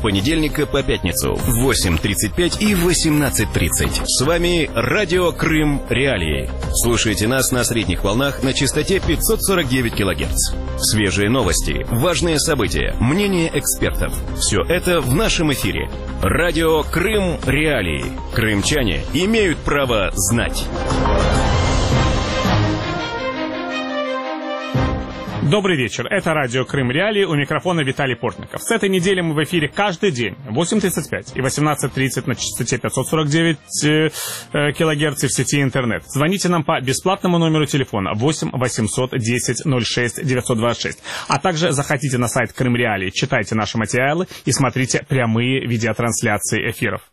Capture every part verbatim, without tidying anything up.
с понедельника по пятницу в восемь тридцать пять и восемнадцать тридцать. С вами Радио Крым Реалии. Слушайте нас на средних волнах на частоте пятьсот сорок девять килогерц. Свежие новости, важные события, мнения экспертов. Все это в нашем эфире. Радио Крым Реалии. Крымчане имеют право знать. Добрый вечер. Это радио Крым Реалии, у микрофона Виталий Портников. С этой недели мы в эфире каждый день в восемь тридцать пять и восемнадцать тридцать на частоте пятьсот сорок девять килогерц в сети интернет. Звоните нам по бесплатному номеру телефона восемь восемьсот десять ноль шесть девятьсот двадцать шесть. А также заходите на сайт Крым Реалии, читайте наши материалы и смотрите прямые видеотрансляции эфиров.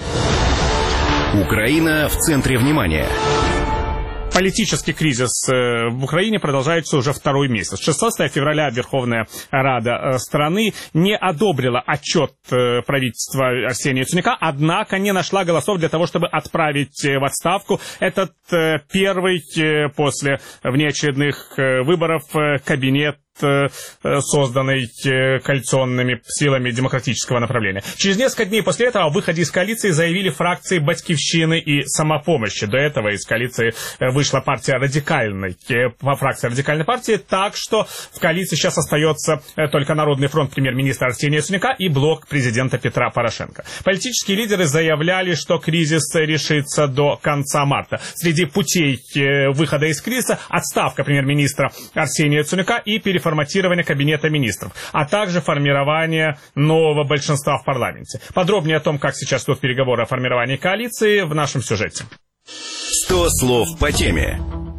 Украина в центре внимания. Политический кризис в Украине продолжается уже второй месяц. шестнадцатого февраля Верховная Рада страны не одобрила отчет правительства Арсения Яценюка, однако не нашла голосов для того, чтобы отправить в отставку этот первый после внеочередных выборов кабинет, созданный коалиционными силами демократического направления. Через несколько дней после этого о выходе из коалиции заявили фракции «Батькивщины» и «Самопомощи». До этого из коалиции вышла партия радикальной, фракция радикальной партии, так что в коалиции сейчас остается только Народный фронт премьер-министра Арсения Яценюка и блок президента Петра Порошенко. Политические лидеры заявляли, что кризис решится до конца марта. Среди путей выхода из кризиса отставка премьер-министра Арсения Яценюка и переформирование формирование кабинета министров, а также формирование нового большинства в парламенте. Подробнее о том, как сейчас идут переговоры о формировании коалиции, в нашем сюжете. сто слов по теме.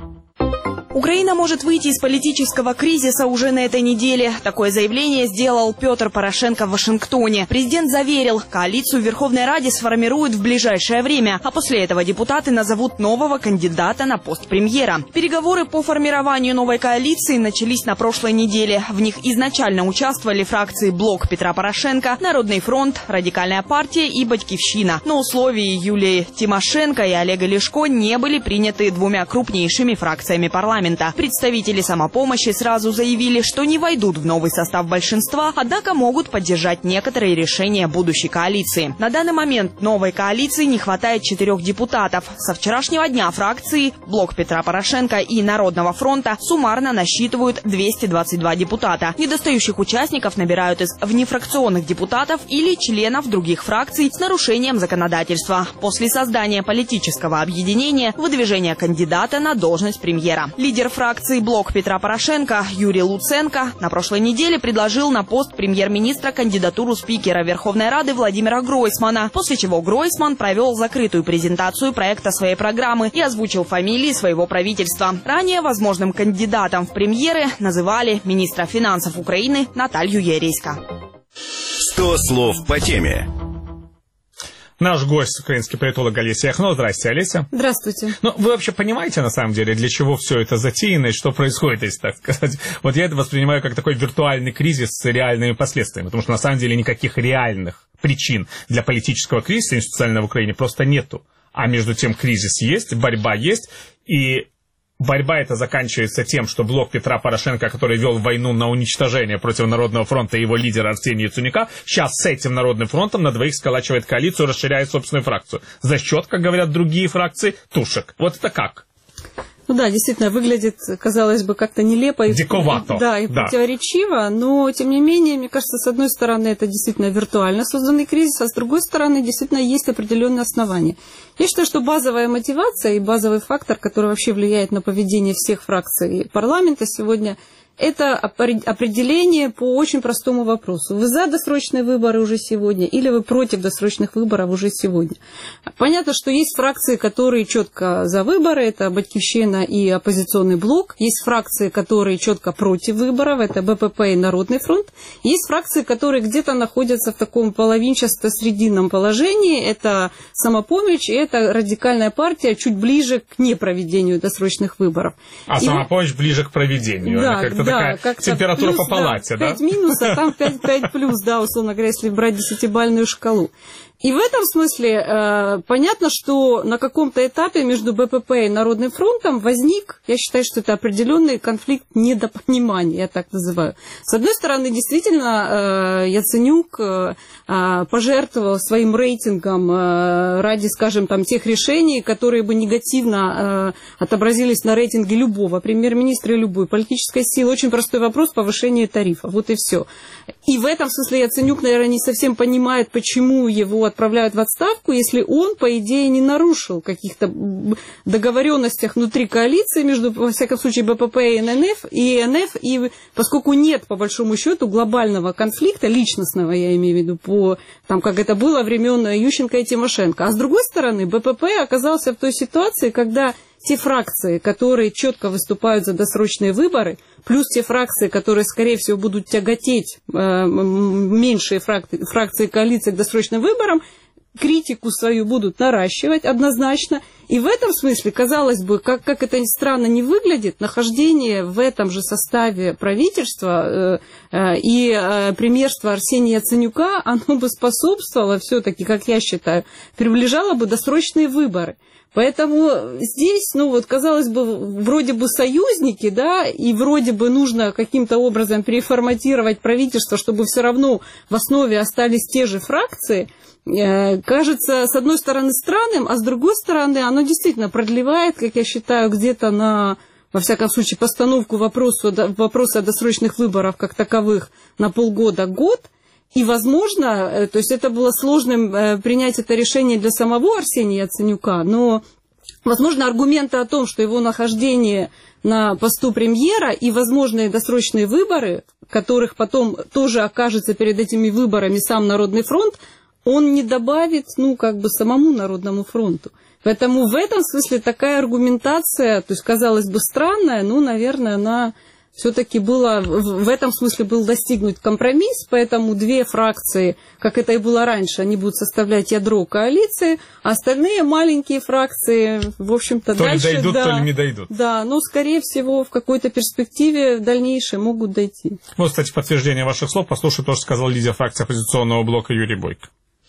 Украина может выйти из политического кризиса уже на этой неделе. Такое заявление сделал Петр Порошенко в Вашингтоне. Президент заверил, коалицию в Верховной Раде сформируют в ближайшее время, а после этого депутаты назовут нового кандидата на пост премьера. Переговоры по формированию новой коалиции начались на прошлой неделе. В них изначально участвовали фракции «Блок Петра Порошенко», «Народный фронт», «Радикальная партия» и «Батькивщина». Но условия Юлии Тимошенко и Олега Ляшко не были приняты двумя крупнейшими фракциями парламента. Представители «Самопомощи» сразу заявили, что не войдут в новый состав большинства, однако могут поддержать некоторые решения будущей коалиции. На данный момент новой коалиции не хватает четырех депутатов. Со вчерашнего дня фракции «Блок Петра Порошенко» и «Народного фронта» суммарно насчитывают двести двадцать два депутата. Недостающих участников набирают из внефракционных депутатов или членов других фракций с нарушением законодательства. После создания политического объединения выдвижение кандидата на должность премьера. Лидер фракции «Блок Петра Порошенко» Юрий Луценко на прошлой неделе предложил на пост премьер-министра кандидатуру спикера Верховной Рады Владимира Гройсмана, после чего Гройсман провел закрытую презентацию проекта своей программы и озвучил фамилии своего правительства. Ранее возможным кандидатом в премьеры называли министра финансов Украины Наталью Ерейска. сто слов по теме. Наш гость, украинский политолог Олеся Яхно. Здравствуйте, Олеся. Здравствуйте. Ну, вы вообще понимаете, на самом деле, для чего все это затеяно и что происходит, если так сказать? Вот я это воспринимаю как такой виртуальный кризис с реальными последствиями, потому что на самом деле никаких реальных причин для политического кризиса институционального в Украине просто нету. А между тем кризис есть, борьба есть, и борьба эта заканчивается тем, что блок Петра Порошенко, который вел войну на уничтожение против Народного фронта и его лидера Арсения Яценюка, сейчас с этим Народным фронтом на двоих сколачивает коалицию, расширяет собственную фракцию. За счет, как говорят другие фракции, тушек. Вот это как? Ну да, действительно, выглядит, казалось бы, как-то нелепо и, диковато, да, и да. противоречиво, но, тем не менее, мне кажется, с одной стороны, это действительно виртуально созданный кризис, а с другой стороны, действительно, есть определенные основания. Я считаю, что базовая мотивация и базовый фактор, который вообще влияет на поведение всех фракций парламента сегодня, это определение по очень простому вопросу. Вы за досрочные выборы уже сегодня или вы против досрочных выборов уже сегодня? Понятно, что есть фракции, которые четко за выборы, это Батькивщина и оппозиционный блок. Есть фракции, которые четко против выборов, это БПП и Народный фронт. Есть фракции, которые где-то находятся в таком половинчасто-срединном положении. Это «Самопомощь» и это радикальная партия, чуть ближе к непроведению досрочных выборов. А и... «Самопомощь» ближе к проведению. Да, как-то да, такая температура плюс, по палате, да? пять минус, а там пять плюс, да, условно говоря, если брать десятибалльную шкалу. И в этом смысле э, понятно, что на каком-то этапе между БПП и Народным фронтом возник, я считаю, что это определенный конфликт недопонимания, я так называю. С одной стороны, действительно, э, Яценюк э, пожертвовал своим рейтингом э, ради, скажем, там, тех решений, которые бы негативно э, отобразились на рейтинге любого премьер-министра и любой политической силы. Очень простой вопрос – повышение тарифа. Вот и все. И в этом смысле Яценюк, наверное, не совсем понимает, почему его отправляют в отставку, если он, по идее, не нарушил каких-то договоренностях внутри коалиции между, во всяком случае, БПП и ННФ, и НФ, и поскольку нет, по большому счету, глобального конфликта, личностного, я имею в виду, по, там, как это было времен Ющенко и Тимошенко. А с другой стороны, БПП оказался в той ситуации, когда те фракции, которые четко выступают за досрочные выборы, плюс те фракции, которые, скорее всего, будут тяготеть э, меньшие фракции, фракции коалиции к досрочным выборам, критику свою будут наращивать однозначно. И в этом смысле, казалось бы, как, как это странно не выглядит, нахождение в этом же составе правительства э, э, и э, премьерство Арсения Яценюка, оно бы способствовало все-таки, как я считаю, приближало бы досрочные выборы. Поэтому здесь, ну вот, казалось бы, вроде бы союзники, да, и вроде бы нужно каким-то образом переформатировать правительство, чтобы все равно в основе остались те же фракции, э, кажется, с одной стороны, странным, а с другой стороны, оно действительно продлевает, как я считаю, где-то на, во всяком случае, постановку вопроса, вопроса о досрочных выборах как таковых на полгода-год. И, возможно, то есть это было сложным э, принять это решение для самого Арсения Яценюка, но, возможно, аргументы о том, что его нахождение на посту премьера и возможные досрочные выборы, которых потом тоже окажется перед этими выборами сам Народный фронт, он не добавит, ну, как бы самому Народному фронту. Поэтому в этом смысле такая аргументация, то есть, казалось бы, странная, но, наверное, она... Все-таки было, в этом смысле был достигнут компромисс, поэтому две фракции, как это и было раньше, они будут составлять ядро коалиции, а остальные маленькие фракции, в общем-то, то дальше... То ли дойдут, да, то ли не дойдут. Да, но, скорее всего, в какой-то перспективе дальнейшей могут дойти. Ну, кстати, подтверждение ваших слов, послушай то, что сказал лидер фракции оппозиционного блока Юрий Бойко.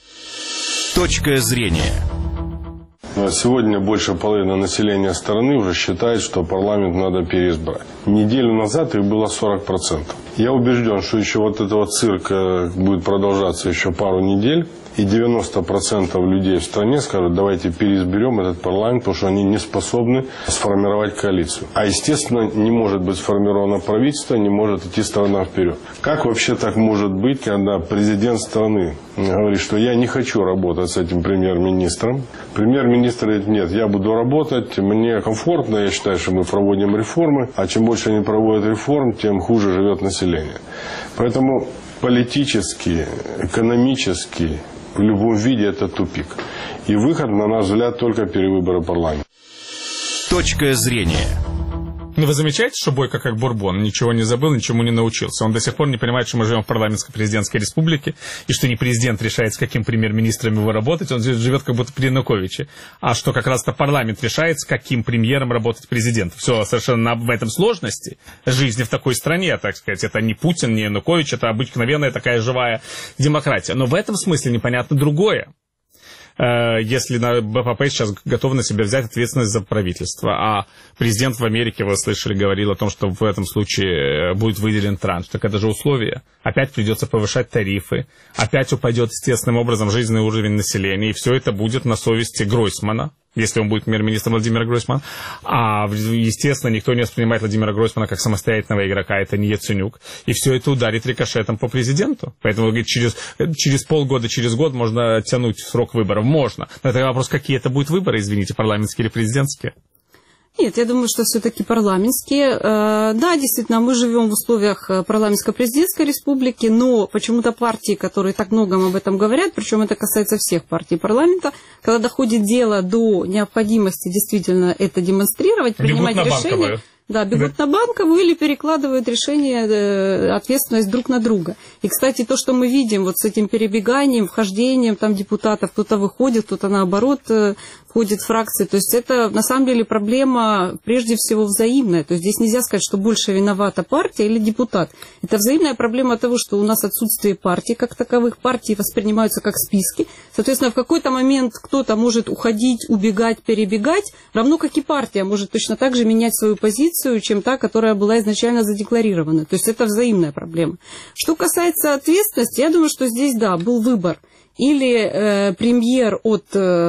Точка зрения. Сегодня больше половины населения страны уже считает, что парламент надо переизбрать. Неделю назад их было сорок процентов. Я убежден, что еще вот этого цирка будет продолжаться еще пару недель. И девяносто процентов людей в стране скажут, давайте переизберем этот парламент, потому что они не способны сформировать коалицию. А, естественно, не может быть сформировано правительство, не может идти страна вперед. Как вообще так может быть, когда президент страны говорит, что я не хочу работать с этим премьер-министром? Премьер-министр говорит, нет, я буду работать, мне комфортно, я считаю, что мы проводим реформы, а чем больше они проводят реформ, тем хуже живет население. Поэтому политически, экономически, в любом виде это тупик. И выход, на наш взгляд, только перевыборы парламента. Точка зрения. Ну, вы замечаете, что Бойко как Бурбон, ничего не забыл, ничему не научился. Он до сих пор не понимает, что мы живем в парламентско-президентской республике, и что не президент решает, с каким премьер-министром его работать, он живет как будто при Януковиче. А что как раз-то парламент решает, с каким премьером работать президент. Все совершенно в этом сложности жизни в такой стране, так сказать. Это не Путин, не Янукович, это обыкновенная такая живая демократия. Но в этом смысле непонятно другое. Если на БПП сейчас готовы на себя взять ответственность за правительство, а президент в Америке, вы слышали, говорил о том, что в этом случае будет выделен транш, так это же условие. Опять придется повышать тарифы, опять упадет естественным образом жизненный уровень населения, и все это будет на совести Гройсмана, если он будет премьер-министром Владимир Гройсман. А, естественно, никто не воспринимает Владимира Гройсмана как самостоятельного игрока, это не Яценюк. И все это ударит рикошетом по президенту. Поэтому, говорит, через, через полгода, через год можно тянуть срок выборов. Можно. Но это вопрос, какие это будут выборы, извините, парламентские или президентские? Нет, я думаю, что все-таки парламентские. Да, действительно, мы живем в условиях парламентско-президентской республики, но почему-то партии, которые так много об этом говорят, причем это касается всех партий парламента, когда доходит дело до необходимости действительно это демонстрировать, принимать решения, Да, бегут да. на Банкову или перекладывают решение, ответственность друг на друга. И, кстати, то, что мы видим вот с этим перебеганием, вхождением там депутатов, кто-то выходит, кто-то наоборот входит в фракции, то есть это на самом деле проблема прежде всего взаимная. То есть здесь нельзя сказать, что больше виновата партия или депутат. Это взаимная проблема того, что у нас отсутствие партий как таковых. Партии воспринимаются как списки. Соответственно, в какой-то момент кто-то может уходить, убегать, перебегать, равно как и партия может точно так же менять свою позицию, чем та, которая была изначально задекларирована. То есть это взаимная проблема. Что касается ответственности, я думаю, что здесь, да, был выбор. Или э, премьер от,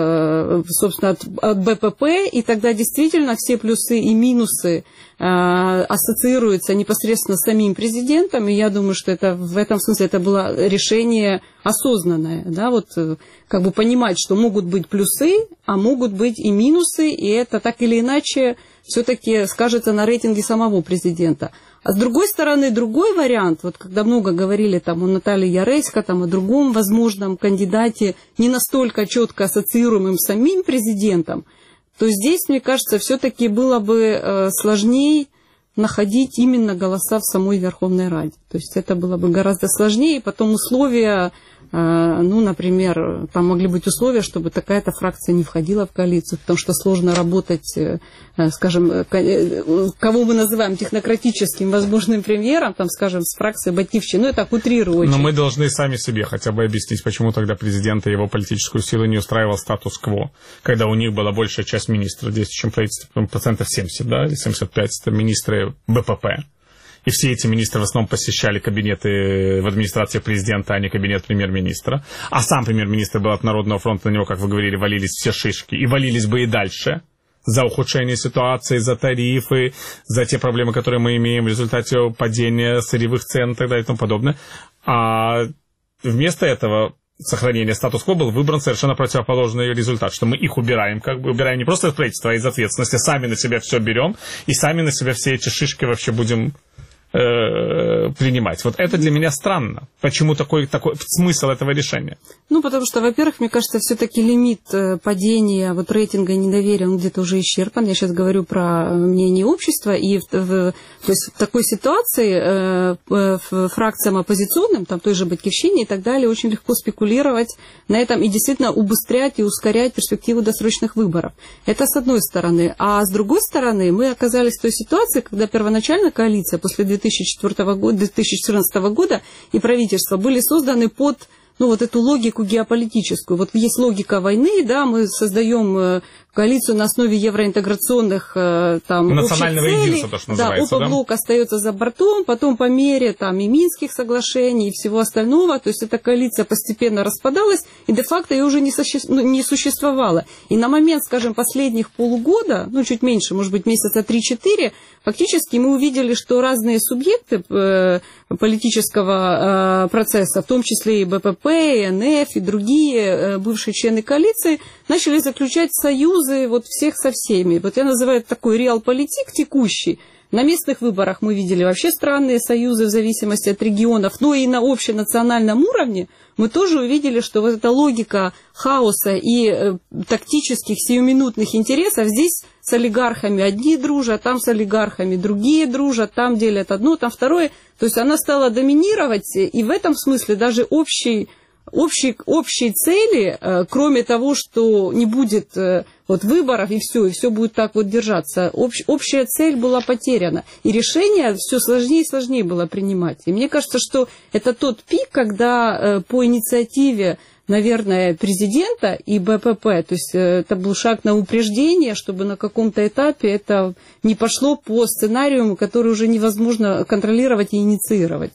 э, собственно, от, от БПП, и тогда действительно все плюсы и минусы э, ассоциируются непосредственно с самим президентом, и я думаю, что это, в этом смысле это было решение осознанное, да, вот как бы понимать, что могут быть плюсы, а могут быть и минусы, и это так или иначе все-таки скажется на рейтинге самого президента. А с другой стороны, другой вариант, вот когда много говорили там о Наталье Яресько, там о другом возможном кандидате, не настолько четко ассоциируемым с самим президентом, то здесь, мне кажется, все-таки было бы э, сложнее находить именно голоса в самой Верховной Раде. То есть это было бы гораздо сложнее, и потом условия, ну, например, там могли быть условия, чтобы такая-то фракция не входила в коалицию, потому что сложно работать, скажем, кого мы называем технократическим возможным премьером, там, скажем, с фракцией Батьковщины, ну, это так утрирую. Но мы должны сами себе хотя бы объяснить, почему тогда президента и его политическую силу не устраивал статус-кво, когда у них была большая часть министров, здесь чем правительство, процентов семьдесят, да, или семьдесят пять, это министры БПП. И все эти министры в основном посещали кабинеты в администрации президента, а не кабинет премьер-министра. А сам премьер-министр был от Народного фронта, на него, как вы говорили, валились все шишки. И валились бы и дальше за ухудшение ситуации, за тарифы, за те проблемы, которые мы имеем в результате падения сырьевых цен и так далее и тому подобное. А вместо этого сохранения статус-кво был выбран совершенно противоположный результат, что мы их убираем, как бы убираем не просто из правительства, а из ответственности, сами на себя все берем и сами на себя все эти шишки вообще будем э, принимать. Вот это для меня странно. Почему такой, такой смысл этого решения? Ну, потому что, во-первых, мне кажется, все-таки лимит падения вот, рейтинга недоверия, он где-то уже исчерпан. Я сейчас говорю про мнение общества. И в, в, то есть в такой ситуации э, фракциям оппозиционным, там той же Батьковщине и так далее, очень легко спекулировать на этом и действительно убыстрять и ускорять перспективу досрочных выборов. Это с одной стороны. А с другой стороны, мы оказались в той ситуации, когда первоначально коалиция после две тысячи четвёртого года, две тысячи четырнадцатого года и правительство были созданы под, ну, вот эту логику геополитическую. Вот есть логика войны, да, мы создаем коалицию на основе евроинтеграционных там национального единства, то, что называется, да, ОП-блок да? остается за бортом, потом по мере там и Минских соглашений и всего остального, то есть эта коалиция постепенно распадалась, и де-факто ее уже не, суще... ну, не существовало. И на момент, скажем, последних полугода, ну, чуть меньше, может быть, месяца три-четыре, фактически мы увидели, что разные субъекты э, политического э, процесса, в том числе и БПП, и эн эф, и другие э, бывшие члены коалиции, начали заключать союзы вот всех со всеми. Вот я называю это такой реалполитик текущий. На местных выборах мы видели вообще странные союзы в зависимости от регионов, но и на общенациональном уровне мы тоже увидели, что вот эта логика хаоса и э, тактических сиюминутных интересов здесь с олигархами одни дружат, там с олигархами другие дружат, там делят одно, там второе. То есть она стала доминировать, и в этом смысле даже общий Общей, общей цели, э, кроме того, что не будет э, вот, выборов и все, и все будет так вот держаться, общ, общая цель была потеряна. И решение все сложнее и сложнее было принимать. И мне кажется, что это тот пик, когда э, по инициативе, наверное, президента и БПП, то есть э, это был шаг на упреждение, чтобы на каком-то этапе это не пошло по сценарию, который уже невозможно контролировать и инициировать.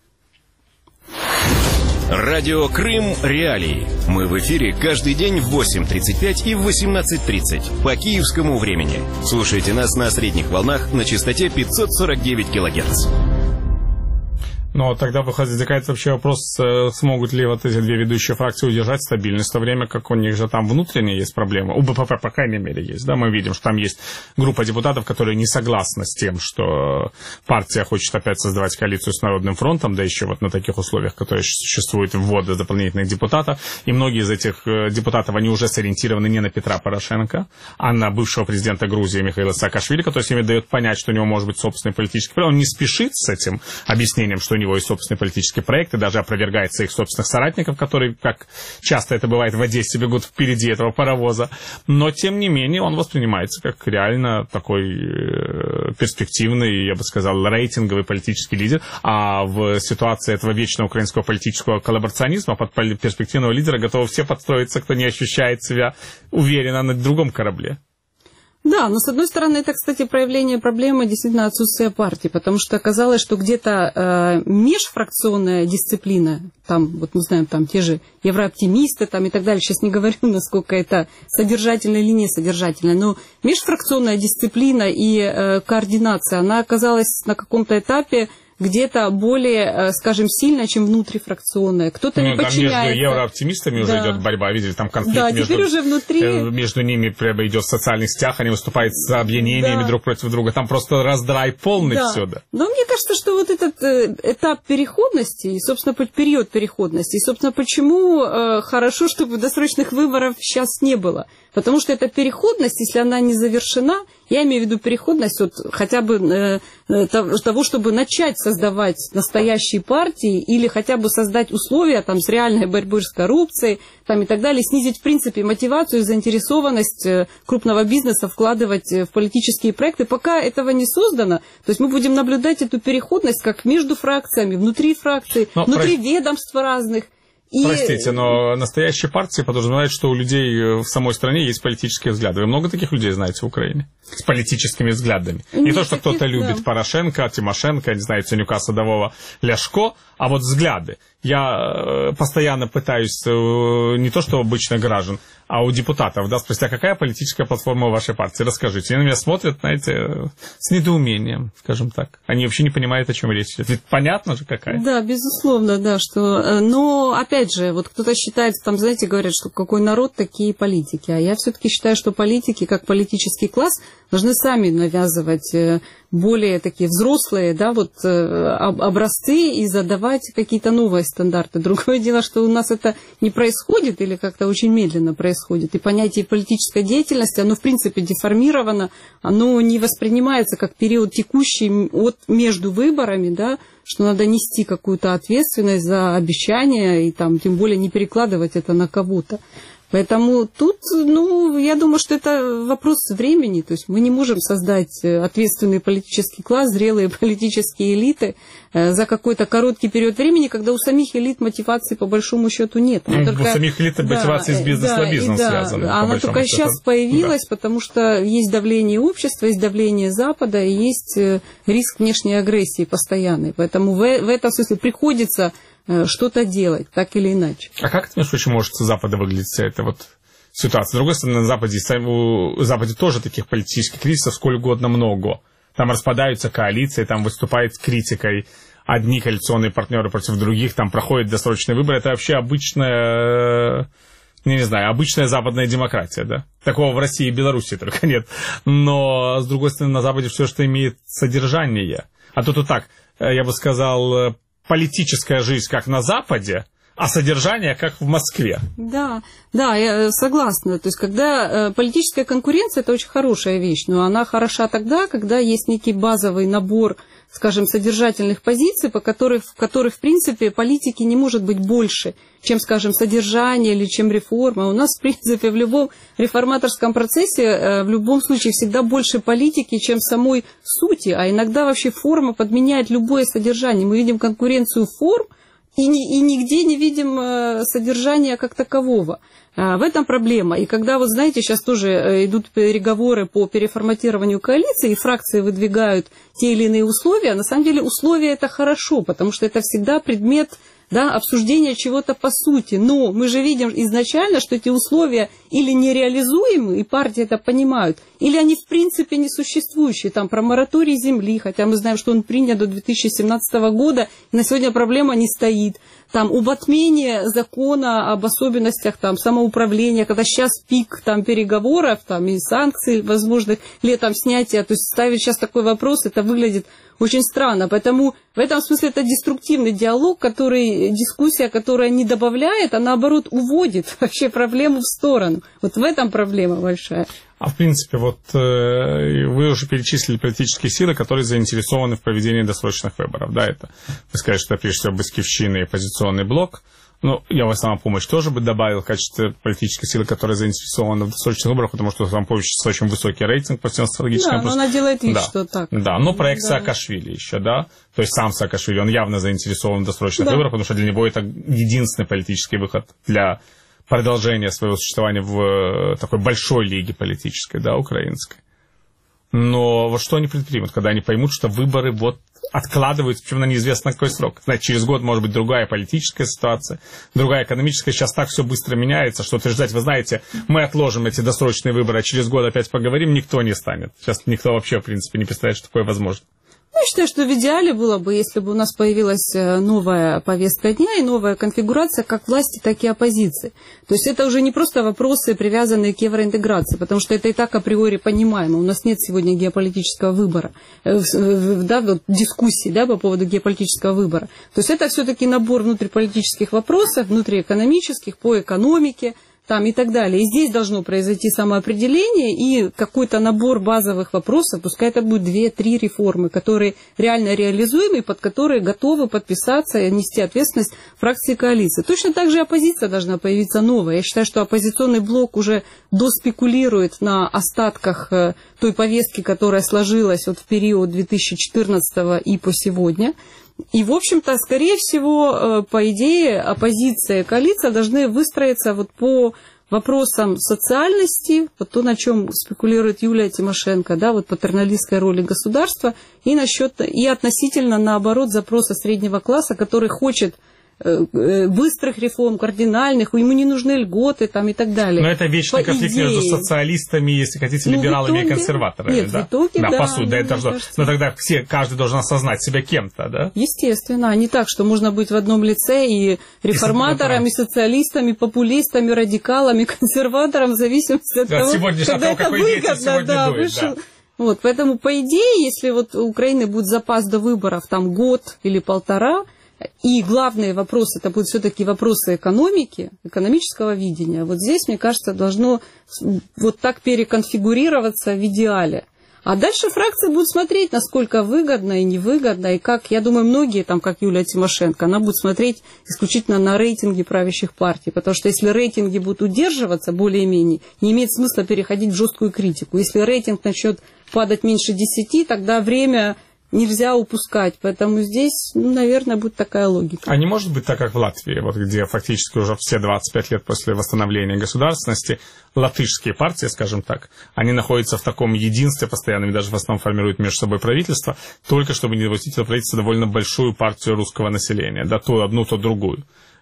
Радио Крым Реалии. Мы в эфире каждый день в восемь тридцать пять и в восемнадцать тридцать по киевскому времени. Слушайте нас на средних волнах на частоте пятьсот сорок девять килогерц. Но тогда возникает вообще вопрос, смогут ли вот эти две ведущие фракции удержать стабильность, в то время как у них же там внутренние есть проблемы. У БПП, по крайней мере, есть. Да? Мы видим, что там есть группа депутатов, которые не согласны с тем, что партия хочет опять создавать коалицию с Народным фронтом, да еще вот на таких условиях, которые существуют, ввода дополнительных депутатов. И многие из этих депутатов, они уже сориентированы не на Петра Порошенко, а на бывшего президента Грузии Михаила Саакашвили, который с ними дает понять, что у него может быть собственный политический проект. Он не спешит с этим объяснением, что у него есть собственный политический проект, и даже опровергает своих собственных соратников, которые, как часто это бывает в Одессе, бегут впереди этого паровоза. Но, тем не менее, он воспринимается как реально такой перспективный, я бы сказал, рейтинговый политический лидер. А в ситуации этого вечного украинского политического коллаборационизма под перспективного лидера готовы все подстроиться, кто не ощущает себя уверенно на другом корабле. Да, но с одной стороны, это, кстати, проявление проблемы действительно отсутствия партии, потому что оказалось, что где-то э, межфракционная дисциплина, там, вот мы знаем, там те же еврооптимисты там, и так далее, сейчас не говорю, насколько это содержательная или не содержательная, но межфракционная дисциплина и э, координация, она оказалась на каком-то этапе где-то более, скажем, сильно, чем внутрифракционная. Кто-то ну, не подчиняется. Между еврооптимистами уже да. идет борьба. Видели, там конфликт да, между, теперь уже внутри... между ними прямо идет в социальных сетях, они выступают с объединениями да. друг против друга. Там просто раздрай полный да. все. Да. Но мне кажется, что вот этот э, этап переходности, и, собственно, период переходности, и, собственно, почему э, хорошо, чтобы досрочных выборов сейчас не было. Потому что эта переходность, если она не завершена, я имею в виду переходность от хотя бы э, того, чтобы начать создавать настоящие партии или хотя бы создать условия там, с реальной борьбой с коррупцией там, и так далее, снизить в принципе мотивацию и заинтересованность крупного бизнеса вкладывать в политические проекты. Пока этого не создано, то есть мы будем наблюдать эту переходность как между фракциями, внутри фракций, Но внутри про... ведомств разных. И... Простите, но настоящие партии подразумевают, что у людей в самой стране есть политические взгляды. Вы много таких людей знаете в Украине? С политическими взглядами. Не, не то, что кто-то да. любит Порошенко, Тимошенко, не знаю, Ценюка, Садового, Ляшко, а вот взгляды. Я постоянно пытаюсь, не то что у обычных граждан, а у депутатов, да, спросить, а какая политическая платформа у вашей партии? Расскажите. Они на меня смотрят, знаете, с недоумением, скажем так. Они вообще не понимают, о чем речь идет. Ведь понятно же, какая. Да, безусловно, да, что... Но, опять же, вот кто-то считает, там, знаете, говорят, что какой народ, такие политики. А я все-таки считаю, что политики, как политический класс, должны сами навязывать более такие взрослые, да, вот образцы и задавать какие-то новые стандарты. Другое дело, что у нас это не происходит или как-то очень медленно происходит. И понятие политической деятельности, оно в принципе деформировано, оно не воспринимается как период текущий от, между выборами, да, что надо нести какую-то ответственность за обещания и там, тем более не перекладывать это на кого-то. Поэтому тут, ну, я думаю, что это вопрос времени. То есть мы не можем создать ответственный политический класс, зрелые политические элиты за какой-то короткий период времени, когда у самих элит мотивации по большому счету нет. Ну, только... У самих элит мотивации да, с бизнес-лоббизмом да, связаны. Да. Она только счету. Сейчас появилась, да. потому что есть давление общества, есть давление Запада, и есть риск внешней агрессии постоянной. Поэтому в, в этом смысле приходится что-то делать, так или иначе. А как ты думаешь, почему может с Запада выглядеть вся эта вот ситуация? С другой стороны, на Западе, в Западе тоже таких политических кризисов сколь угодно много. Там распадаются коалиции, там выступает с критикой одни коалиционные партнеры против других, там проходят досрочные выборы. Это вообще обычная, не, не знаю, обычная западная демократия, да? Такого в России и Беларуси только нет. Но, с другой стороны, на Западе все, что имеет содержание. А тут вот так, я бы сказал... политическая жизнь как на Западе, а содержание как в Москве. Да, да, я согласна. То есть, когда э, политическая конкуренция, это очень хорошая вещь, но она хороша тогда, когда есть некий базовый набор, скажем, содержательных позиций, по которых, в которых, в принципе, политики не может быть больше, чем, скажем, содержание или чем реформа. У нас, в принципе, в любом реформаторском процессе, э, в любом случае, всегда больше политики, чем самой сути, а иногда вообще форма подменяет любое содержание. Мы видим конкуренцию форм, И, и нигде не видим содержания как такового. В этом проблема. И когда, вот знаете, сейчас тоже идут переговоры по переформатированию коалиции, и фракции выдвигают те или иные условия, на самом деле условия это хорошо, потому что это всегда предмет да, обсуждение чего-то по сути. Но мы же видим изначально, что эти условия или нереализуемы, и партии это понимают, или они в принципе несуществующие. Там про мораторий земли, хотя мы знаем, что он принят до две тысячи семнадцатого года, и на сегодня проблема не стоит. Там об отмене закона об особенностях там, самоуправления, когда сейчас пик там, переговоров там, и санкций возможных, летом снятия, то есть ставить сейчас такой вопрос, это выглядит очень странно. Поэтому в этом смысле это деструктивный диалог, который, дискуссия, которая не добавляет, а наоборот уводит вообще проблему в сторону. Вот в этом проблема большая. А в принципе, вот э, вы уже перечислили политические силы, которые заинтересованы в проведении досрочных выборов. Да, это, вы сказали, что это прежде всего Батькивщина и оппозиционный блок. Ну, я в «Самопомощь» тоже бы добавил в качестве политической силы, которая заинтересована в досрочных выборах, потому что «Самопомощь» сейчас очень высокий рейтинг по всем социологическим. Да, но она делает вид, да. что так. Да, но проект да. Саакашвили еще, да, то есть сам Саакашвили, он явно заинтересован в досрочных да. выборах, потому что для него это единственный политический выход для продолжения своего существования в такой большой лиге политической, да, украинской. Но вот что они предпримут, когда они поймут, что выборы вот откладываются, причем на неизвестно какой срок. Значит, через год может быть другая политическая ситуация, другая экономическая. Сейчас так все быстро меняется, что утверждать, вы знаете, мы отложим эти досрочные выборы, а через год опять поговорим, никто не станет. Сейчас никто вообще, в принципе, не представляет, что такое возможно. Я считаю, что в идеале было бы, если бы у нас появилась новая повестка дня и новая конфигурация как власти, так и оппозиции. То есть это уже не просто вопросы, привязанные к евроинтеграции, потому что это и так априори понимаемо. У нас нет сегодня геополитического выбора, да, вот, дискуссий да, по поводу геополитического выбора. То есть это все-таки набор внутриполитических вопросов, внутриэкономических, по экономике, там и так далее. И здесь должно произойти самоопределение и какой-то набор базовых вопросов, пускай это будет две-три реформы, которые реально реализуемы, под которые готовы подписаться и нести ответственность фракции коалиции. Точно так же оппозиция должна появиться новая. Я считаю, что оппозиционный блок уже доспекулирует на остатках той повестки, которая сложилась вот в период две тысячи четырнадцатого и по сегодня. И, в общем-то, скорее всего, по идее, оппозиция и коалиция должны выстроиться вот по вопросам социальности, вот то, на чем спекулирует Юлия Тимошенко, да, вот патерналистской роли государства, и насчет, и относительно, наоборот, запроса среднего класса, который хочет быстрых реформ, кардинальных, ему не нужны льготы там, и так далее. Но это вечный по конфликт идее. Между социалистами, если хотите, ну, либералами итоге... и консерваторами. Нет, да? в итоге, да. да. По сути, да, это должно... кажется... Но тогда все, каждый должен осознать себя кем-то, да? Естественно, а не так, что можно быть в одном лице и реформатором, и социалистом, и популистом, и радикалом, и консерватором, в зависимости от да, того, когда того, это выгодно. Да, дует, вышел. Да. Вот, поэтому, по идее, если вот у Украины будет запас до выборов там год или полтора, и главные вопросы, это будут все-таки вопросы экономики, экономического видения. Вот здесь, мне кажется, должно вот так переконфигурироваться в идеале. А дальше фракции будут смотреть, насколько выгодно и невыгодно, и как, я думаю, многие, там, как Юлия Тимошенко, она будет смотреть исключительно на рейтинги правящих партий, потому что если рейтинги будут удерживаться более-менее, не имеет смысла переходить в жесткую критику. Если рейтинг начнет падать меньше десяти, тогда время... нельзя упускать, поэтому здесь, ну, наверное, будет такая логика. А не может быть так, как в Латвии, вот где фактически уже все двадцать пять лет после восстановления государственности латышские партии, скажем так, они находятся в таком единстве постоянно, и даже в основном формируют между собой правительство, только чтобы не допустить в правительство довольно большую партию русского населения, да, то одну, то другую.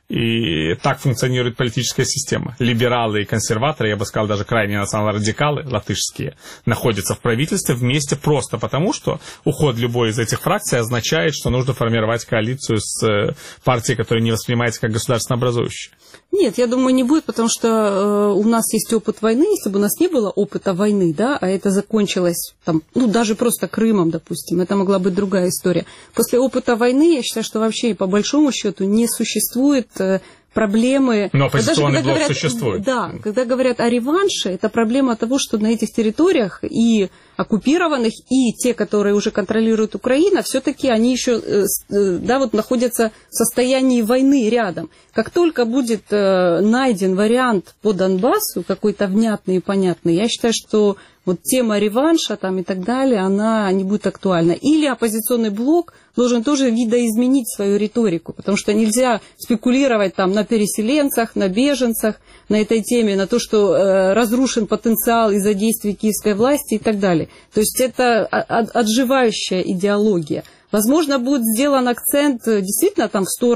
И так функционирует политическая система. Либералы и консерваторы, я бы сказал, даже крайне национал-радикалы, латышские, находятся в правительстве вместе просто потому, что уход любой из этих фракций означает, что нужно формировать коалицию с партией, которая не воспринимается как государственно образующая. Нет, я думаю, не будет, потому что э, у нас есть опыт войны. Если бы у нас не было опыта войны, да, а это закончилось, там, ну, даже просто Крымом, допустим, это могла быть другая история. После опыта войны, я считаю, что вообще, по большому счету, не существует э, проблемы... Но оппозиционный блок говорят, существует. Да, когда говорят о реванше, это проблема того, что на этих территориях и оккупированных, и те, которые уже контролируют Украину, все-таки они еще да, вот находятся в состоянии войны рядом. Как только будет э, найден вариант по Донбассу, какой-то внятный и понятный, я считаю, что вот тема реванша там, и так далее, она не будет актуальна. Или оппозиционный блок должен тоже видоизменить свою риторику, потому что нельзя спекулировать там на переселенцах, на беженцах, на этой теме, на то, что э, разрушен потенциал из-за действий киевской власти и так далее. То есть это отживающая идеология. Возможно, будет сделан акцент действительно там в сторону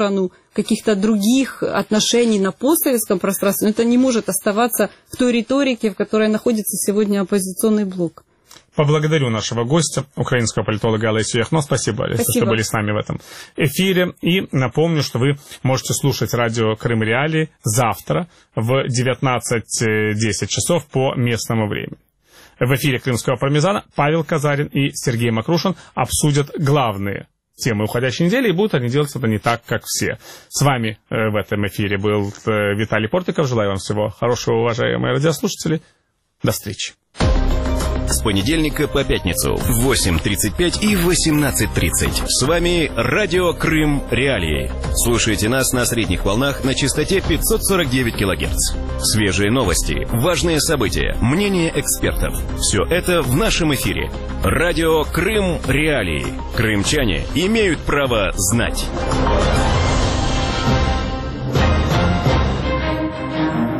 каких-то других отношений на постсоветском пространстве, но это не может оставаться в той риторике, в которой находится сегодня оппозиционный блок. Поблагодарю нашего гостя, украинского политолога Олесю Яхно. Спасибо, Олеся, что были с нами в этом эфире. И напомню, что вы можете слушать радио Крым Реалии завтра в девятнадцать десять часов по местному времени. В эфире Крымского пармезана Павел Казарин и Сергей Макрушин обсудят главные темы уходящей недели, и будут они делать это не так, как все. С вами в этом эфире был Виталий Портников. Желаю вам всего хорошего, уважаемые радиослушатели. До встречи. С понедельника по пятницу в восемь тридцать пять и восемнадцать тридцать. С вами радио Крым Реалии. Слушайте нас на средних волнах на частоте пятьсот сорок девять килогерц. Свежие новости, важные события, мнения экспертов. Все это в нашем эфире. Радио Крым Реалии. Крымчане имеют право знать.